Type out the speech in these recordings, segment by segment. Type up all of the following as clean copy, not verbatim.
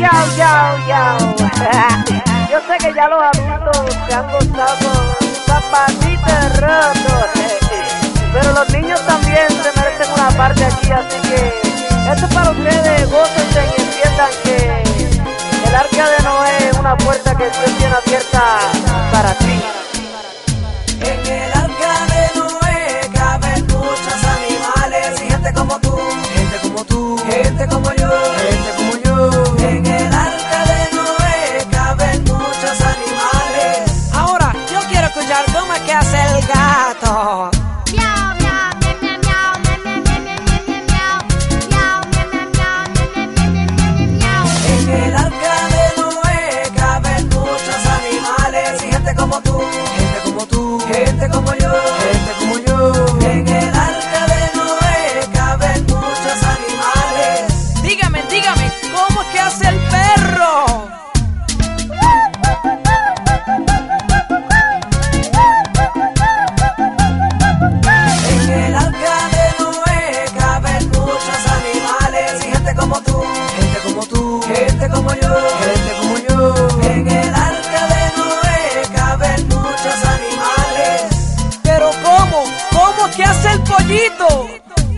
Yao. Yo sé que ya los adultos se han gozado zapatitos rotos, pero los niños también se merecen una parte aquí, así que esto es para ustedes, gócense y entiendan que el arca de Noé es una puerta que Dios tiene abierta para ti. En el arca de Noé caben muchos animales y gente como tú, gente como yo, En el arca de Noé caben muchos animales. Ahora yo quiero escuchar cómo es que hace el gato. En el arca de Noé caben muchos animales y gente como tú, gente como yo, En el arca de Noé caben muchos animales. Dígame, ¿cómo es que hace el perro? En el arca de Noé caben muchos animales y gente como tú, gente como yo, En el arca de Noé caben muchos animales. Pero ¿cómo es que hace el pollito?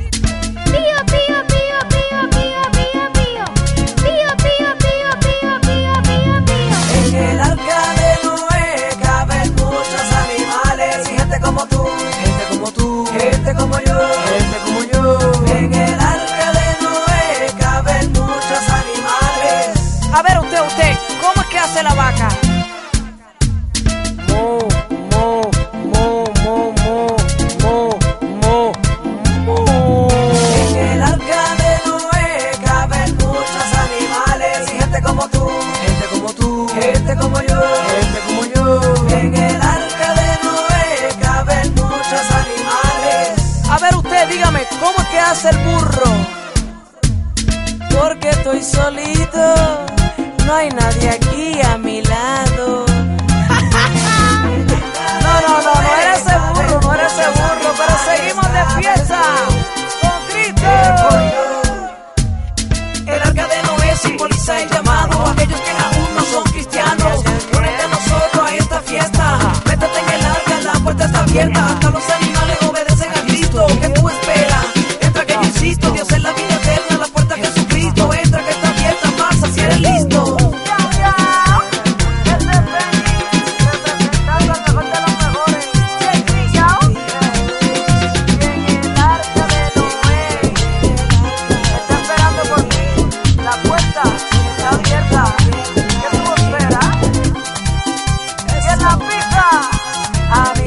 En el arca de Noé caben muchos animales y gente como tú, gente como yo, En el arca de Noé caben muchos animales. A ver usted, ¿cómo es que hace la vaca? En el arca de Noé caben muchos animales y gente como tú, gente como yo, En el arca de Noé caben muchos animales. A ver usted, dígame, ¿cómo es que hace el burro? Porque estoy solito, no hay nadie aquí a mi lado. No era ese burro, pero seguimos de fiesta con Cristo. El arca de Noé simboliza el llamado a aquellos que aún no son cristianos. Únete a nosotros a esta fiesta. Métete en el arca, la puerta está abierta. Hasta los animales obedecen a Cristo. ¿Qué tú esperas? Entra que yo insisto, Dios es la vida eterna, la puerta a Jesucristo. Entra que está abierta, pasa si eres listo. A